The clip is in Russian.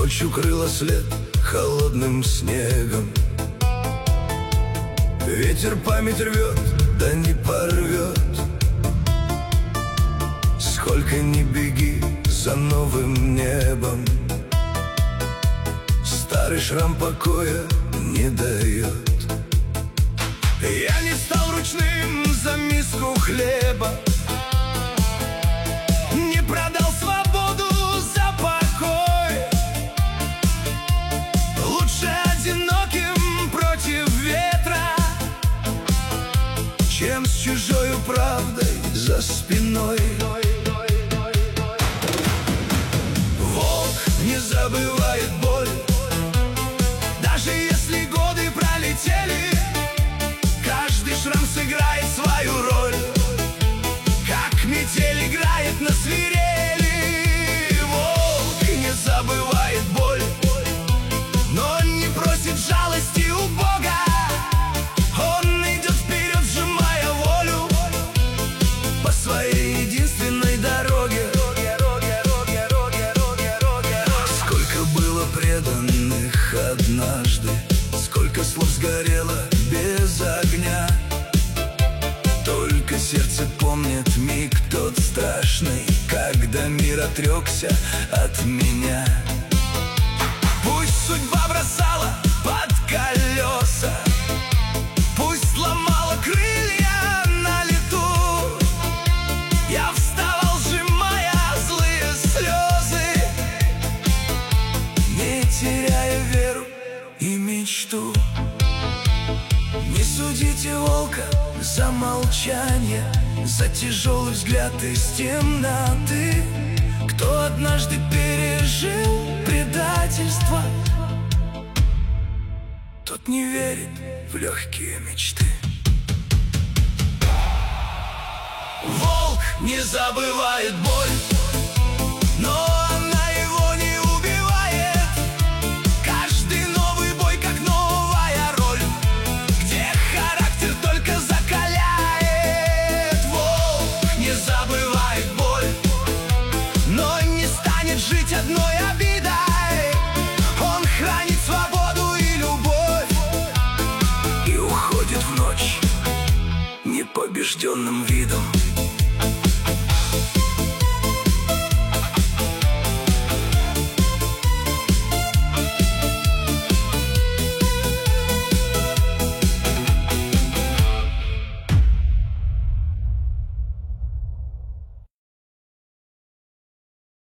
Ночь укрыла след холодным снегом. Ветер память рвет, да не порвет. Сколько ни беги за новым небом, старый шрам покоя не дает. Я не стал ручным за миску хлеба, не продал свободу за покой. Лучше одиноким против ветра, чем с чужою правдой за спиной. Волк не забывает боль, даже если годы пролетели. Каждый шрам сыграет свою роль, как метель играет на свирели. Волк не забывает боль, но не просит жалости у Бога. Он идет вперед, сжимая волю по своей единственной дороге. Сколько было преданных однажды, сколько слов сгорело без огня. Только сердце помнит миг тот страшный, когда мир отрекся от меня. Пусть судьба бросала под колеса, пусть сломала крылья на лету, я вставал, сжимая злые слезы, не теряя веру и мечту. Не судите волка за молчание, за тяжелый взгляд из темноты. Кто однажды пережил предательство, тот не верит в легкие мечты. Волк не забывает боль, но она его не убивает. Каждый новый бой как новая роль, где характер только закаляет. Волк не забывает боль, но не станет жить одной обидой. Он хранит свободу и любовь и уходит в ночь непобежденным видом.